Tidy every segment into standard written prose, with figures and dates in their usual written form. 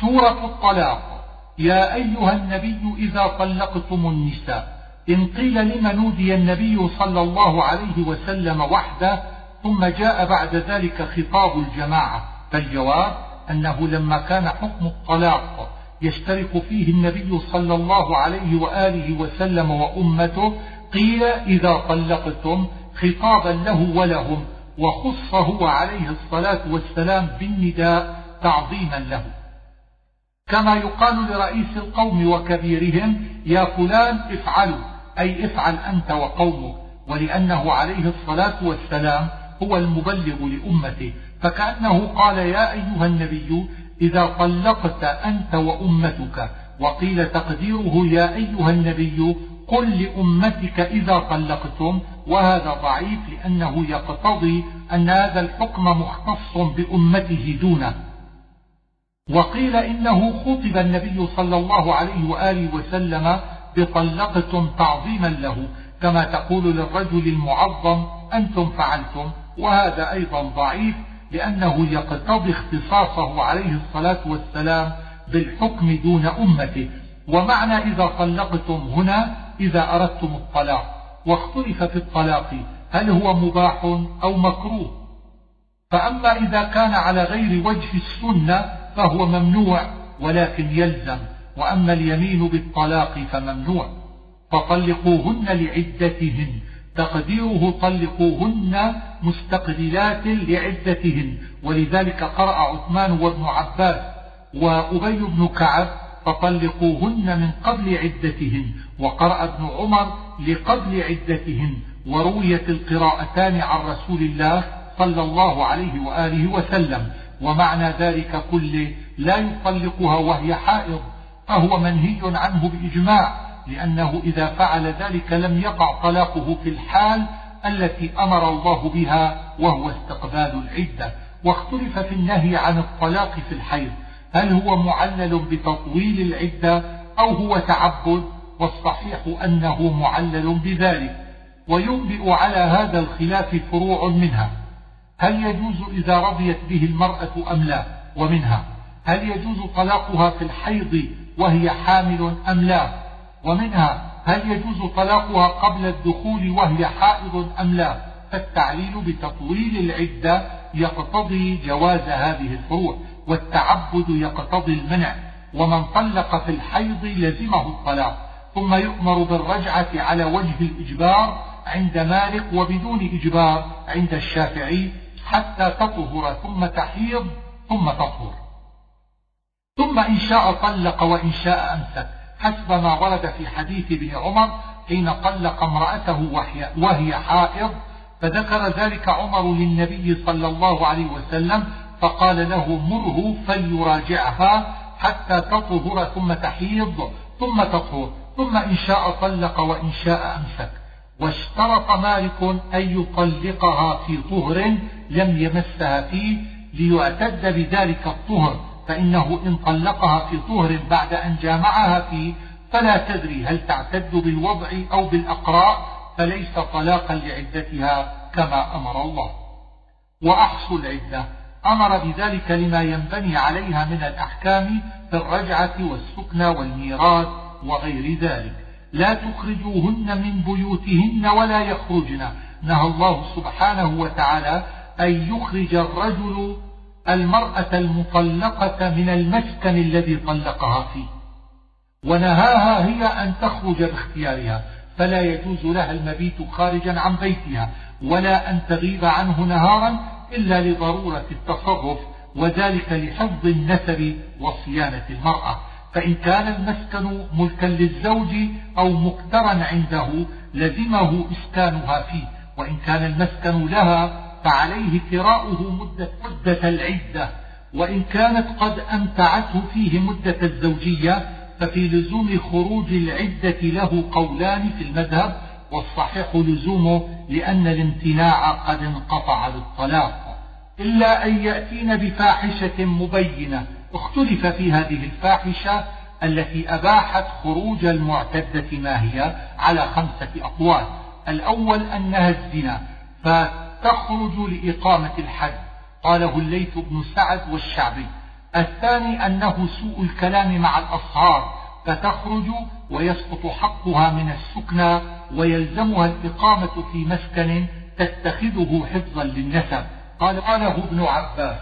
سورة الطلاق. يا أيها النبي إذا طلقتم النساء. إن قيل لم نودي النبي صلى الله عليه وسلم وحده ثم جاء بعد ذلك خطاب الجماعة، فالجواب أنه لما كان حكم الطلاق يشترك فيه النبي صلى الله عليه وآله وسلم وأمته قيل إذا طلقتم خطابا له ولهم، وخص هو عليه الصلاة والسلام بالنداء تعظيما له، كما يقال لرئيس القوم وكبيرهم يا فلان افعلوا، أي افعل أنت وقومك، ولأنه عليه الصلاة والسلام هو المبلغ لأمته، فكأنه قال يا أيها النبي إذا طلقت أنت وأمتك. وقيل تقديره يا أيها النبي قل لأمتك إذا طلقتم، وهذا ضعيف لأنه يقتضي أن هذا الحكم مختص بأمته دونه. وقيل إنه خطب النبي صلى الله عليه وآله وسلم بطلقتم تعظيما له، كما تقول للرجل المعظم أنتم فعلتم، وهذا أيضا ضعيف لأنه يقتضي اختصاصه عليه الصلاة والسلام بالحكم دون أمته. ومعنى إذا طلقتم هنا إذا أردتم الطلاق، واختلف في الطلاق هل هو مباح أو مكروه، فأما إذا كان على غير وجه السنة فهو ممنوع ولكن يلزم، وأما اليمين بالطلاق فممنوع. فطلقوهن لعدتهن، تقديره طلقوهن مستقبلات لعدتهن، ولذلك قرأ عثمان وابن عباس وأبي بن كعب فطلقوهن من قبل عدتهن، وقرأ ابن عمر لقبل عدتهن، ورويت القراءتان عن رسول الله صلى الله عليه وآله وسلم. ومعنى ذلك كله لا يطلقها وهي حائض، فهو منهي عنه بإجماع، لأنه إذا فعل ذلك لم يقع طلاقه في الحال التي أمر الله بها وهو استقبال العدة. واختلف في النهي عن الطلاق في الحيض، هل هو معلل بتطويل العدة أو هو تعبد، والصحيح أنه معلل بذلك. وينبئ على هذا الخلاف فروع منها: هل يجوز إذا رضيت به المرأة أم لا؟ ومنها هل يجوز طلاقها في الحيض وهي حامل أم لا؟ ومنها هل يجوز طلاقها قبل الدخول وهي حائض أم لا؟ فالتعليل بتطويل العدة يقتضي جواز هذه الفروع، والتعبد يقتضي المنع. ومن طلق في الحيض لزمه الطلاق، ثم يؤمر بالرجعة على وجه الإجبار عند مالك وبدون إجبار عند الشافعي حتى تطهر ثم تحيض ثم تطهر، ثم إن شاء طلق وإن شاء أمسك، حسب ما ورد في حديث ابن عمر حين طلق امرأته وهي حائض، فذكر ذلك عمر للنبي صلى الله عليه وسلم فقال له مره فليراجعها حتى تطهر ثم تحيض ثم تطهر، ثم إن شاء طلق وإن شاء أمسك. واشترط مالك أن يطلقها في طهر لم يمسها فيه ليعتد بذلك الطهر، فإنه إن طلقها في طهر بعد أن جامعها فيه فلا تدري هل تعتد بالوضع أو بالأقراء، فليس طلاقا لعدتها كما أمر الله. وأحصوا العدة أمر بذلك لما ينبني عليها من الأحكام في الرجعة والسكنى والميراث وغير ذلك. لا تخرجوهن من بيوتهن ولا يخرجن، نهى الله سبحانه وتعالى أن يخرج الرجل المرأة المطلقة من المسكن الذي طلقها فيه، ونهاها هي أن تخرج باختيارها، فلا يجوز لها المبيت خارجا عن بيتها ولا أن تغيب عنه نهارا إلا لضرورة التصرف، وذلك لحفظ النسب وصيانة المرأة. فإن كان المسكن ملكا للزوج أو مقترا عنده لزمه إسكانها فيه، وإن كان المسكن لها فعليه كراؤه مدة العدة، وإن كانت قد أمتعته فيه مدة الزوجية ففي لزوم خروج العدة له قولان في المذهب، والصحيح لزومه لأن الامتناع قد انقطع بالطلاق، إلا أن يأتين بفاحشة مبينة. اختلف في هذه الفاحشة التي أباحت خروج المعتدة ما هي على 5 أقوال. الأول أنها الزنا فتخرج لإقامة الحد، قاله الليث بن سعد والشعبي، الثاني أنه سوء الكلام مع الأصهار فتخرج ويسقط حقها من السكنى ويلزمها الإقامة في مسكن تتخذه حفظا للنسب. قاله ابن عباس.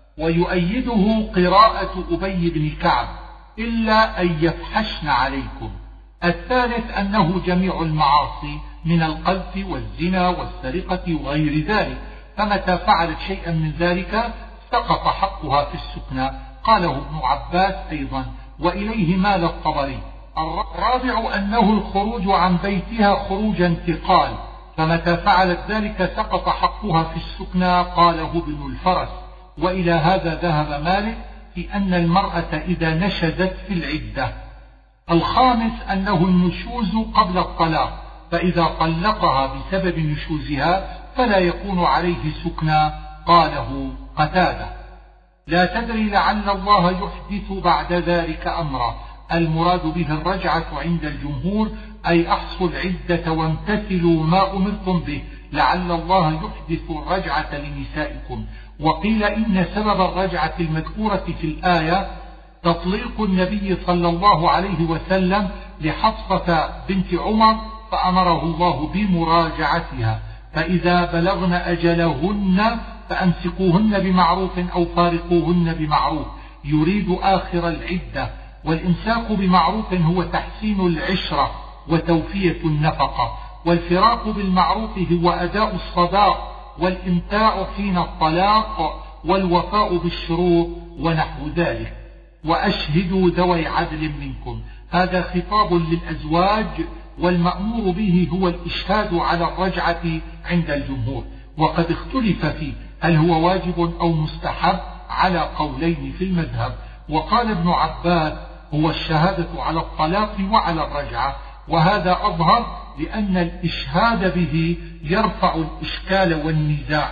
ويؤيده قراءة أبي بن كعب إلا أن يفحشن عليكم. الثالث أنه جميع المعاصي من القذف والزنا والسرقة وغير ذلك، فمتى فعلت شيئا من ذلك سقط حقها في السكنى. قاله ابن عباس أيضا، وإليه مال الطبري. الرابع أنه الخروج عن بيتها خروج انتقال، فمتى فعلت ذلك سقط حقها في السكنى. قاله ابن الفرس. وإلى هذا ذهب مالك في أن المرأة إذا نشزت في العدة. الخامس أنه النشوز قبل الطلاق، فإذا طلقها بسبب نشوزها فلا يكون عليه سكنى. قاله قتادة. لا تدري لعل الله يحدث بعد ذلك أمرا. المراد به الرجعة عند الجمهور، أي أحصوا العدة وامتثلوا ما أمرتم به لعل الله يحدث الرجعة لنسائكم. وقيل إن سبب الرجعة المذكورة في الآية تطليق النبي صلى الله عليه وسلم لحفصة بنت عمر، فأمره الله بمراجعتها، فإذا بلغن أجلهن فأمسكوهن بمعروف أو فارقوهن بمعروف، يريد آخر العدة. والإمساك بمعروف هو تحسين العشرة وتوفية النفقة، والفراق بالمعروف هو أداء الصداق والإمتاع حين الطلاق والوفاء بالشروط ونحو ذلك. وأشهدوا ذوي عدل منكم، هذا خطاب للأزواج، والمأمور به هو الإشهاد على الرجعة عند الجمهور. وقد اختلف فيه هل هو واجب أو مستحب على قولين في المذهب. وقال ابن عباس هو الشهادة على الطلاق وعلى الرجعة، وهذا أظهر لأن الإشهاد به يرفع الإشكال والنزاع.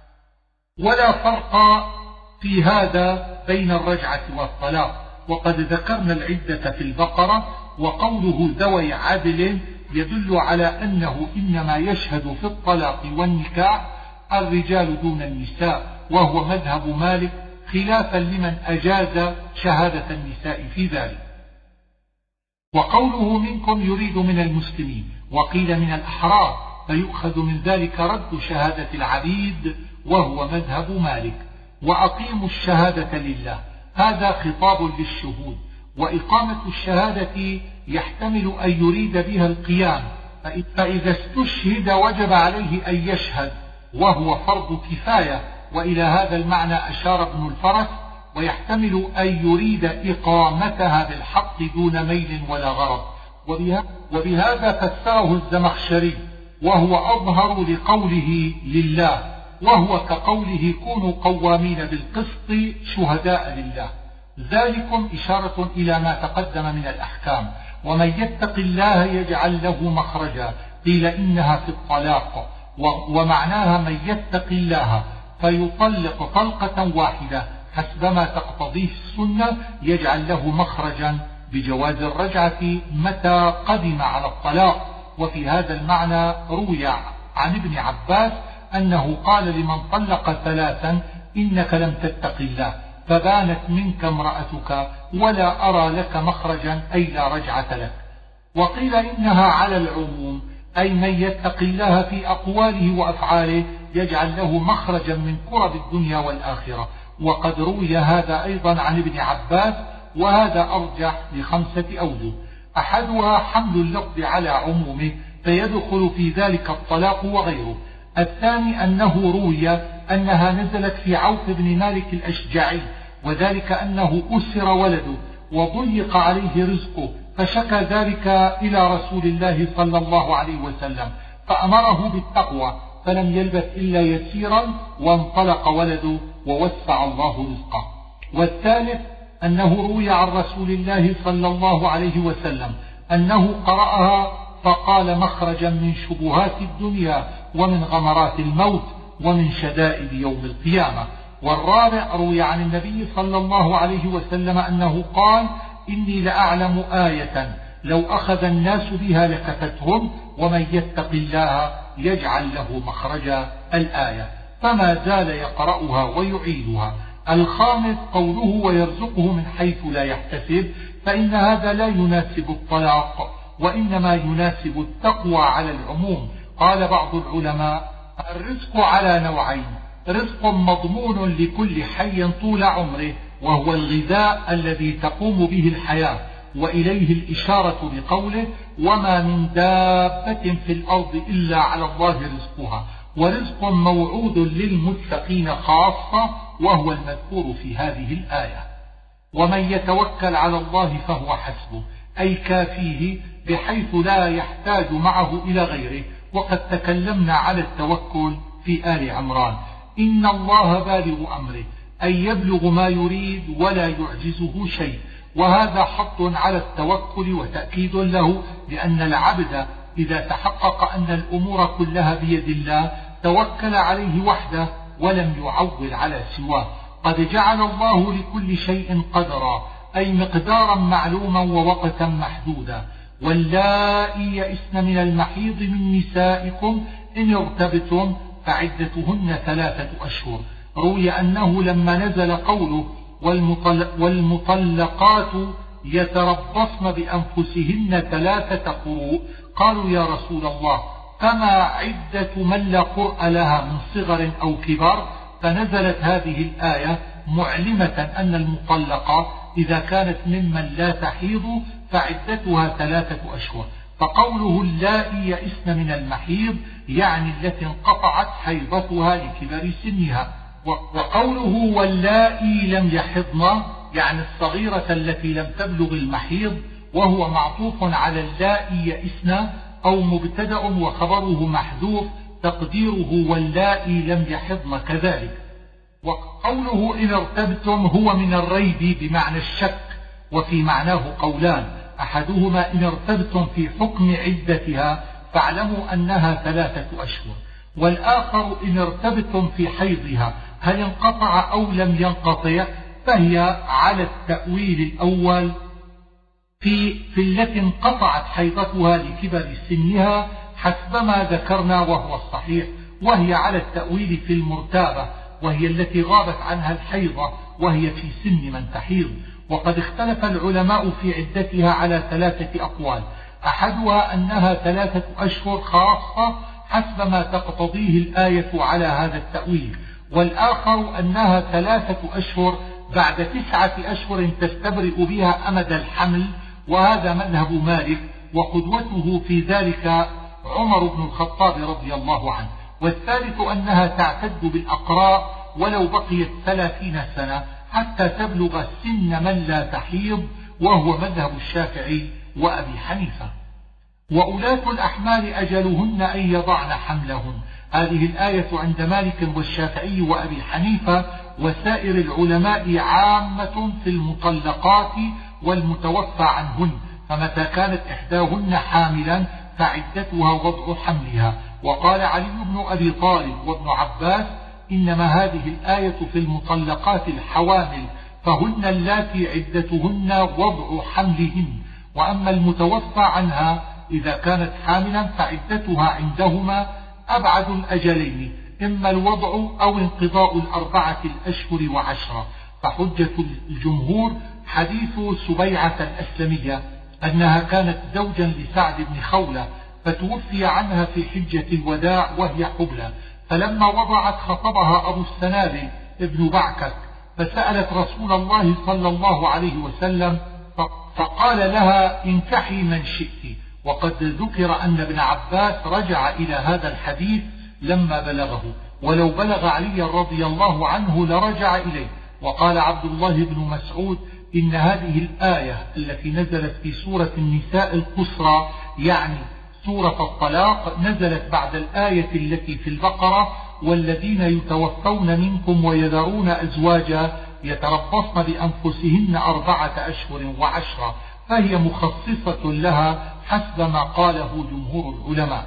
ولا فرق في هذا بين الرجعة والطلاق. وقد ذكرنا العدة في البقرة، وقوله ذوي عدل يدل على أنه إنما يشهد في الطلاق والنكاح الرجال دون النساء، وهو مذهب مالك خلافا لمن أجاز شهادة النساء في ذلك. وقوله منكم يريد من المسلمين، وقيل من الأحرار، فيؤخذ من ذلك رد شهادة العبيد، وهو مذهب مالك. وأقيموا الشهادة لله، هذا خطاب للشهود. وإقامة الشهادة يحتمل أن يريد بها القيام، فإذا استشهد وجب عليه أن يشهد، وهو فرض كفاية. وإلى هذا المعنى أشار ابن الفرس. ويحتمل أن يريد إقامتها بالحق دون ميل ولا غرض، وبهذا فسره الزمخشري، وهو أظهر لقوله لله، وهو كقوله كونوا قوامين بالقسط شهداء لله. ذلكم إشارة إلى ما تقدم من الأحكام. ومن يتق الله يجعل له مخرجا، قيل إنها في الطلاق، ومعناها من يتق الله فيطلق طلقة واحدة حسبما تقتضيه السنة يجعل له مخرجا بجواز الرجعة متى قدم على الطلاق. وفي هذا المعنى روي عن ابن عباس أنه قال لمن طلق ثلاثا إنك لم تتق الله فبانت منك امرأتك ولا أرى لك مخرجا، أي لا رجعة لك. وقيل إنها على العموم، أي من يتق الله في أقواله وأفعاله يجعل له مخرجا من كرب الدنيا والآخرة. وقد روي هذا أيضا عن ابن عباس، وهذا أرجح ل5 أوجه. أحدها حمل اللفظ على عمومه فيدخل في ذلك الطلاق وغيره. الثاني أنه روي أنها نزلت في عوف بن مالك الأشجعي، وذلك أنه أسر ولده وضيق عليه رزقه، فشكى ذلك إلى رسول الله صلى الله عليه وسلم فأمره بالتقوى، فلم يلبث إلا يسيرا وانطلق ولده ووسع الله رزقه. والثالث أنه روي عن رسول الله صلى الله عليه وسلم أنه قرأها فقال مخرجا من شبهات الدنيا ومن غمرات الموت ومن شدائد يوم القيامة. والرابع روي عن النبي صلى الله عليه وسلم أنه قال إني لأعلم آية لو أخذ الناس بها لكفتهم ومن يتق الله يجعل له مخرجا الآية، فما زال يقرأها ويعيدها الخامس قوله ويرزقه من حيث لا يحتسب، فإن هذا لا يناسب الطلاق، وإنما يناسب التقوى على العموم. قال بعض العلماء الرزق على نوعين: رزق مضمون لكل حي طول عمره وهو الغذاء الذي تقوم به الحياة، وإليه الإشارة بقوله وما من دابة في الأرض إلا على الله رزقها، ورزق موعود للمتقين خاصة وهو المذكور في هذه الآية. ومن يتوكل على الله فهو حسبه، أي كافيه بحيث لا يحتاج معه إلى غيره. وقد تكلمنا على التوكل في آل عمران. إن الله بالغ أمره، أي يبلغ ما يريد ولا يعجزه شيء، وهذا حط على التوكل وتأكيد له، لأن العبد إذا تحقق أن الأمور كلها بيد الله توكل عليه وحده ولم يعول على سواه. قد جعل الله لكل شيء قدرا، أي مقدارا معلوما ووقتا محدودا. واللائي يئسن من المحيض من نسائكم إن ارتبتم فعدتهن 3 أشهر. روي أنه لما نزل قوله والمطلقات يتربصن بأنفسهن 3 قروء قالوا يا رسول الله فما عدة من لا قرء لها من صغر أو كبر؟ فنزلت هذه الآية معلمة أن المطلقة إذا كانت ممن لا تحيض فعدتها 3 أشهر. فقوله اللائي يئسن من المحيض يعني التي انقطعت حيضتها لكبر سنها، وقوله واللائي لم يحضن يعني الصغيرة التي لم تبلغ المحيض، وهو معطوف على اللائي يئسن أو مبتدأ وخبره محذوف تقديره واللائي لم يحضن كذلك. وقوله إن ارتبتم هو من الريب بمعنى الشك، وفي معناه قولان: أحدهما إن ارتبتم في حكم عدتها فاعلموا أنها 3 أشهر، والآخر إن ارتبتم في حيضها هل انقطع أو لم ينقطع، فهي على التأويل الأول في التي انقطعت حيضتها لكبر سنها حسب ما ذكرنا وهو الصحيح، وهي على التأويل في المرتابة وهي التي غابت عنها الحيضة وهي في سن من تحيض. وقد اختلف العلماء في عدتها على 3 أقوال: أحدها أنها 3 أشهر خاصة حسب ما تقتضيه الآية على هذا التأويل، والآخر أنها 3 أشهر بعد 9 أشهر تستبرئ بها أمد الحمل، وهذا مذهب مالك، وقدوته في ذلك عمر بن الخطاب رضي الله عنه. والثالث أنها تعتد بالأقراء ولو بقيت 30 سنة حتى تبلغ سن من لا تحيض، وهو مذهب الشافعي وأبي حنيفة. وأولاة الأحمال أجلهن أن يضعن حملهن، هذه الآية عند مالك والشافعي وأبي حنيفة وسائر العلماء عامة في المطلقات والمتوفى عنهن، فمتى كانت إحداهن حاملا فعدتها وضع حملها. وقال علي بن أبي طالب وابن عباس إنما هذه الآية في المطلقات الحوامل، فهن اللاتي عدتهن وضع حملهن، وأما المتوفى عنها إذا كانت حاملا فعدتها عندهما أبعد الأجلين، إما الوضع أو انقضاء 4 أشهر و10. فحجة الجمهور حديث سبيعة الأسلمية أنها كانت زوجا لسعد بن خولة، فتوفي عنها في حجة الوداع وهي حبلى، فلما وضعت خطبها أبو السنابل ابن بعكك فسألت رسول الله صلى الله عليه وسلم فقال لها انكحي من شئت. وقد ذكر أن ابن عباس رجع إلى هذا الحديث لما بلغه، ولو بلغ علي رضي الله عنه لرجع إليه. وقال عبد الله بن مسعود إن هذه الآية التي نزلت في سورة النساء القصرى يعني سورة الطلاق نزلت بعد الآية التي في البقرة والذين يتوفون منكم ويذرون أزواجا يتربصن بأنفسهن 4 أشهر و10، فهي مخصصة لها حسب ما قاله جمهور العلماء.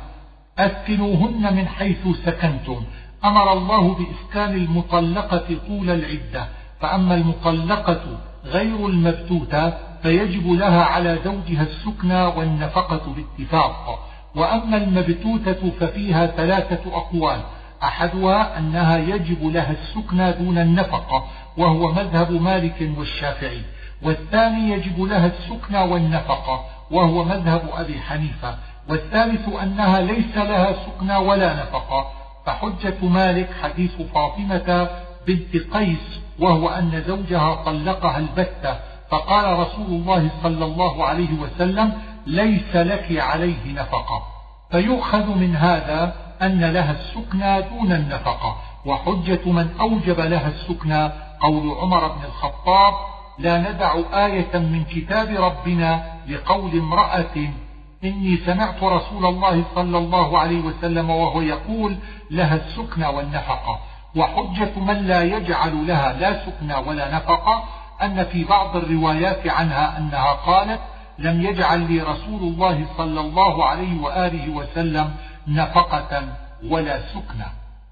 أسكنوهن من حيث سكنتم، أمر الله بإسكان المطلقة طول العدة، فأما المطلقة غير المبتوتة فيجب لها على زوجها السكنى والنفقة باتفاق. وأما المبتوتة ففيها 3 أقوال: أحدها أنها يجب لها السكنى دون النفقة، وهو مذهب مالك والشافعي، والثاني يجب لها السكنى والنفقة وهو مذهب أبي حنيفة، والثالث أنها ليس لها سكنى ولا نفقة. فحجة مالك حديث فاطمة بنت قيس، وهو أن زوجها طلقها البتة، فقال رسول الله صلى الله عليه وسلم ليس لك عليه نفقة، فيؤخذ من هذا أن لها السكنى دون النفقة. وحجة من أوجب لها السكنى قول عمر بن الخطاب لا ندع آية من كتاب ربنا لقول امرأة إني سمعت رسول الله صلى الله عليه وسلم وهو يقول لها السكنى والنفقة. وحجة من لا يجعل لها لا سكنى ولا نفقة أن في بعض الروايات عنها أنها قالت لم يجعل لي رسول الله صلى الله عليه وآله وسلم نفقة ولا سكنى.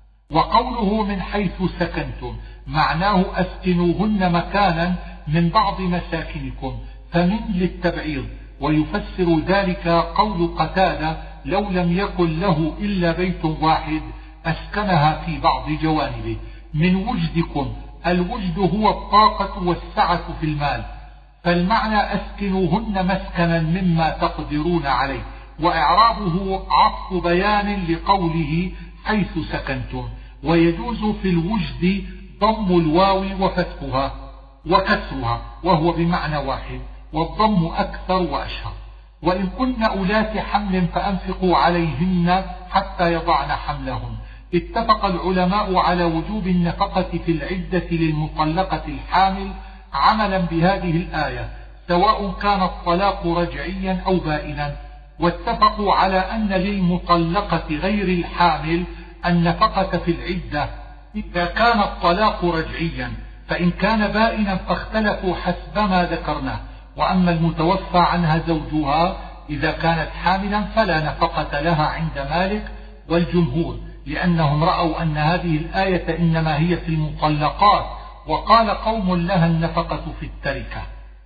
وقوله من حيث سكنتم معناه أسكنوهن مكانا من بعض مساكنكم، فمن للتبعيض. ويفسر ذلك قول قتادة لو لم يكن له إلا بيت واحد أسكنها في بعض جوانبه. من وجدكم، الوجد هو الطاقة والسعة في المال، فالمعنى أسكنوهن مسكنا مما تقدرون عليه. وإعرابه عطف بيان لقوله حيث سكنتم. ويجوز في الوجد ضم الواو وفتحها وكسرها وهو بمعنى واحد، والضم أكثر وأشهر. وإن كن أولات حمل فأنفقوا عليهن حتى يضعن حملهن. اتفق العلماء على وجوب النفقة في العدة للمطلقة الحامل عملا بهذه الآية، سواء كان الطلاق رجعيا أو بائنا. واتفقوا على أن للمطلقة غير الحامل النفقة في العدة إذا كان الطلاق رجعيا، فإن كان بائنا فاختلفوا حسب ما ذكرناه. وأما المتوفى عنها زوجها إذا كانت حاملا فلا نفقة لها عند مالك والجمهور، لأنهم رأوا أن هذه الآية إنما هي في المطلقات، وقال قوم لها النفقة في التركة.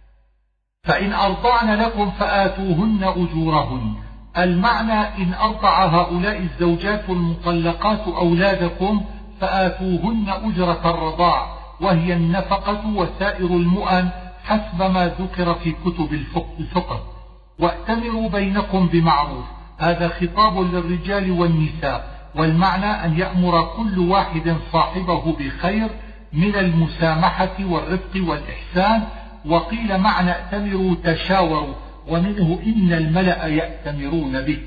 فإن أرضعن لكم فآتوهن أجورهن. المعنى إن أرضع هؤلاء الزوجات المطلقات أولادكم فآتوهن أجرة الرضاع، وهي النفقة وسائر المؤن حسب ما ذكر في كتب الفقه. وأتمروا بينكم بمعروف، هذا خطاب للرجال والنساء، والمعنى أن يأمر كل واحد صاحبه بخير من المسامحة والرفق والإحسان. وقيل معنى ائتمروا تشاوروا، ومنه إن الملأ يأتمرون بك.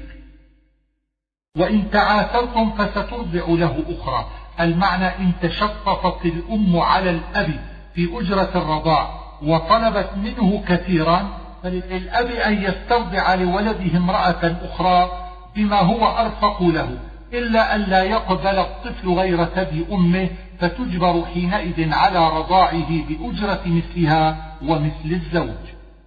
وإن تعاثرتم فسترضع له أخرى. المعنى إن تشطفت الأم على الأب في أجرة الرضاع وطلبت منه كثيرا، فللأب أن يسترضع لولده امرأة أخرى بما هو أرفق له، إلا أن لا يقبل الطفل غير ثدي أمه، فتجبر حينئذ على رضاعه بأجرة مثلها ومثل الزوج.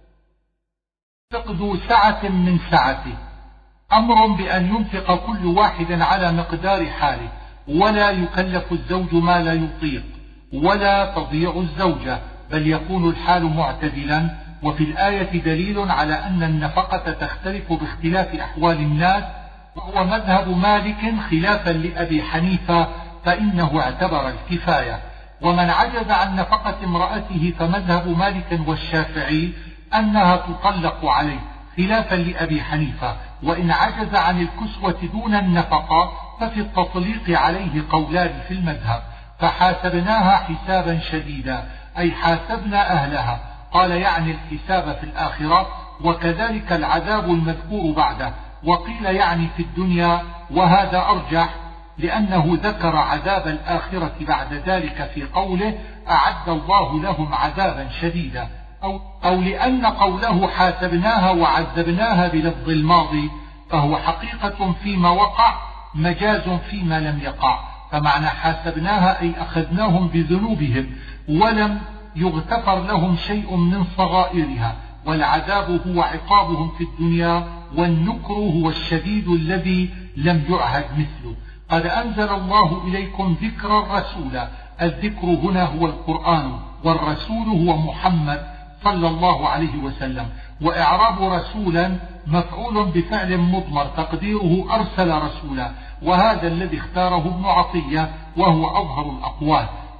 فقد سعة من سعته، أمر بأن ينفق كل واحد على مقدار حاله، ولا يكلف الزوج ما لا يطيق، ولا تضيع الزوجة، بل يكون الحال معتدلا. وفي الآية دليل على أن النفقة تختلف باختلاف أحوال الناس، وهو مذهب مالك خلافا لأبي حنيفة، فإنه اعتبر الكفاية. ومن عجز عن نفقة امرأته فمذهب مالك والشافعي أنها تطلق عليه خلافا لأبي حنيفة. وإن عجز عن الكسوة دون النفقة ففي التطليق عليه قولان في المذهب. فحاسبناها حسابا شديدا، أي حاسبنا أهلها، قال يعني الحساب في الآخرة، وكذلك العذاب المذكور بعده. وقيل يعني في الدنيا، وهذا أرجح لأنه ذكر عذاب الآخرة بعد ذلك في قوله أعد الله لهم عذابا شديدا، أو لأن قوله حاسبناها وعذبناها بلفظ الماضي فهو حقيقة فيما وقع مجاز فيما لم يقع. فمعنى حاسبناها أي أخذناهم بذنوبهم ولم يغتفر لهم شيء من صغائرها، والعذاب هو عقابهم في الدنيا، والنكر هو الشديد الذي لم يعهد مثله. قد أنزل الله إليكم ذكرا رسولا. الذكر هنا هو القرآن، والرسول هو محمد صلى الله عليه وسلم. وإعراب رسولا مفعول بفعل مضمر تقديره أرسل رسولا، وهذا الذي اختاره ابن عطية وهو أظهر الأقوال.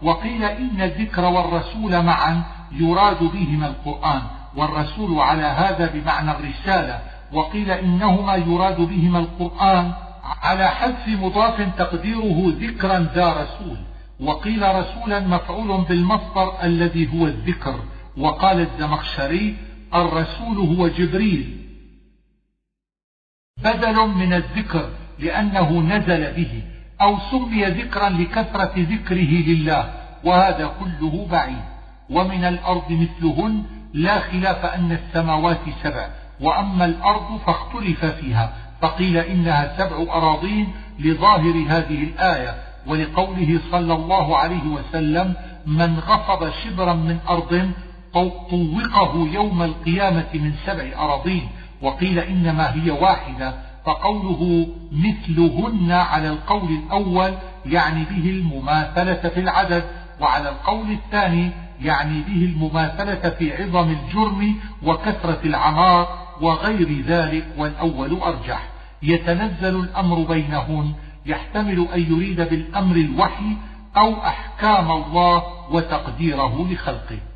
وقيل إن الذكر والرسول معا يراد بهما القرآن، والرسول على هذا بمعنى الرسالة، وقيل إنهما يراد بهما القرآن على حذف مضاف تقديره ذكرا ذا رسول، وقيل رسولا مفعول بالمصدر الذي هو الذكر. وقال الزمخشري الرسول هو جبريل بدل من الذكر لأنه نزل به، أو سمي ذكرا لكثرة ذكره لله، وهذا كله بعيد. ومن الأرض مثلهن لا خلاف أن السماوات 7، وأما الأرض فاختلف فيها، فقيل إنها 7 أراضين لظاهر هذه الآية، ولقوله صلى الله عليه وسلم من غصب شبرا من أرض طوقه يوم القيامة من 7 أراضين. وقيل إنما هي واحدة، فقوله مثلهن على القول الأول يعني به المماثلة في العدد، وعلى القول الثاني يعني به المماثلة في عظم الجرم وكثرة العمار وغير ذلك، والأول أرجح. يتنزل الأمر بينهن يحتمل أن يريد بالأمر الوحي أو أحكام الله وتقديره لخلقه.